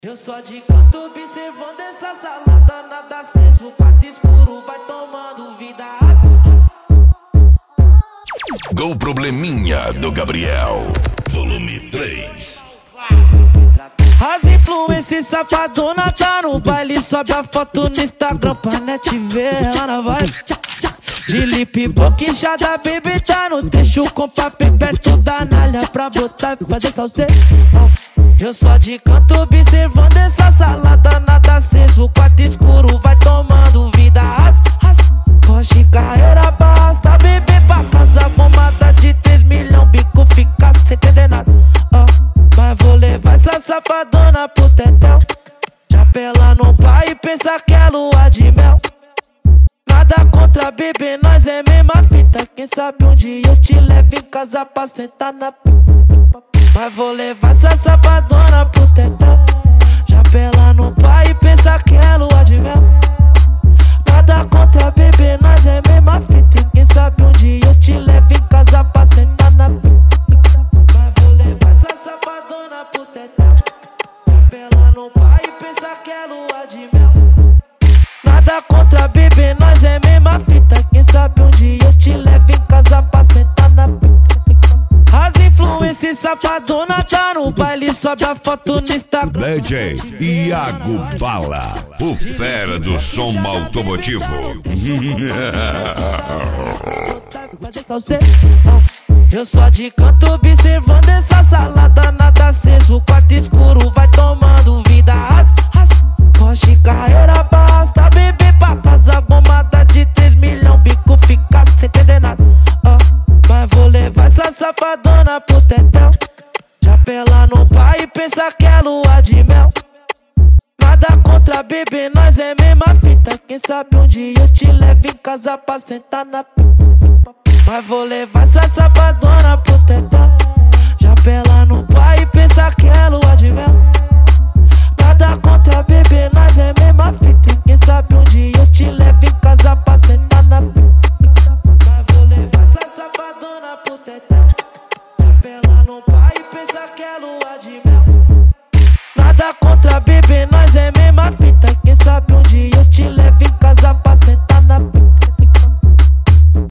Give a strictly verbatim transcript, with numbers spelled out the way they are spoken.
Eu só de canto observando essa salada, nada aceso, quarto escuro, vai tomando vida. Gol Probleminha do Gabriel, volume três. As influências safadona tá no baile, sobe a foto no Instagram pra net ver, ela vai. De lip boquinchada, baby, tá no trecho com papo perto da nalha pra botar e fazer salseiro. Eu só de canto observando essa salada, nada aceso, quarto escuro, vai tomando vida. Coche carreira basta, bebê pra casa, bombada de três milhões, bico fica sem entender nada. Oh, mas vou levar essa safadona pro tetel, chapela no pai e pensa que é lua de mel. Nada contra bebê, nós é mesma fita, quem sabe um dia eu te levo em casa pra sentar na pipa. Mas vou levar essa safadona pro tetel, chapela no pai e pensa que é lua de mel. Nada contra bebê, nós é mesma fita, quem sabe um dia eu te levo em casa pra sentar na pipa. Mas vou levar essa safadona pro tetel, chapela no pai e pensa que é lua de mel. Nada contra bebê, nós é mesma fita, quem sabe um dia eu te levo em casa pra sentar na pipa. As influências safadona tá no baile, sobe a foto no Instagram. D J Iago Bala, o fera do som automotivo. Eu só de canto observando essa salada, nada aceso, quarto escuro, vai tomando vida. Coche carreira basta, bebê pra casa, bombada de três milhões, bico fica sem entender nada. Mas vou levar essa safadona pro tetel, chapela no pai e pensa que é lua de mel. Nada contra bebê, nós é mesma fita, quem sabe um dia eu te levo em casa pra sentar na pipa. Mas vou levar essa safadona pro tetel, chapela no pai e pensa que é lua de mel. Nada contra bebê, nós é mesma fita, quem sabe um dia eu te levo em casa pra sentar na pipa. Mas vou levar essa safadona pro tetel, chapela no pai e pensa que é lua de mel. Nada contra bebê.